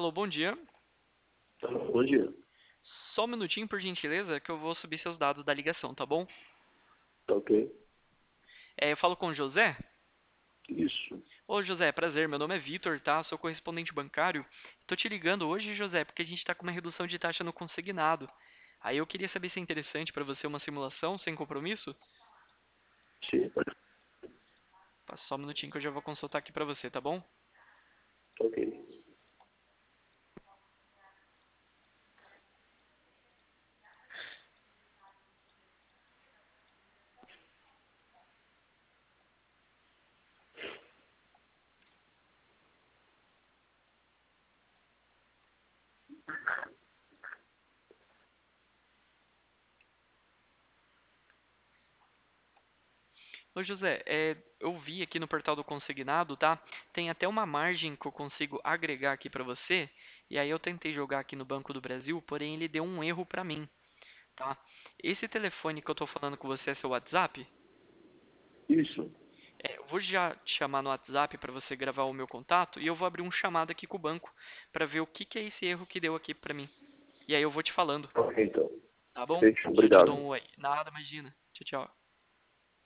Alô, bom dia. Bom dia. Só um minutinho, por gentileza, que eu vou subir seus dados da ligação, tá bom? Tá ok? Eu falo com o José. Isso. Ô, José, prazer. Meu nome é Vitor, tá? Sou correspondente bancário. Tô te ligando hoje, José, porque a gente tá com uma redução de taxa no consignado. Aí eu queria saber se é interessante para você uma simulação sem compromisso. Sim, Passa só um minutinho que eu já vou consultar aqui para você, tá bom? tá ok. Ô, José, eu vi aqui no portal do consignado, tá? Tem até uma margem que eu consigo agregar aqui para você. E aí eu tentei jogar aqui no Banco do Brasil, porém ele deu um erro para mim. Tá? Esse telefone que eu tô falando com você é seu WhatsApp? Isso. Eu vou já te chamar no WhatsApp para você gravar o meu contato e eu vou abrir um chamado aqui com o banco para ver o que que é esse erro que deu aqui para mim. E aí eu vou te falando, Ok, então. tá bom? Feito. Já te dou Obrigado. um oi. Nada, imagina. Tchau, tchau.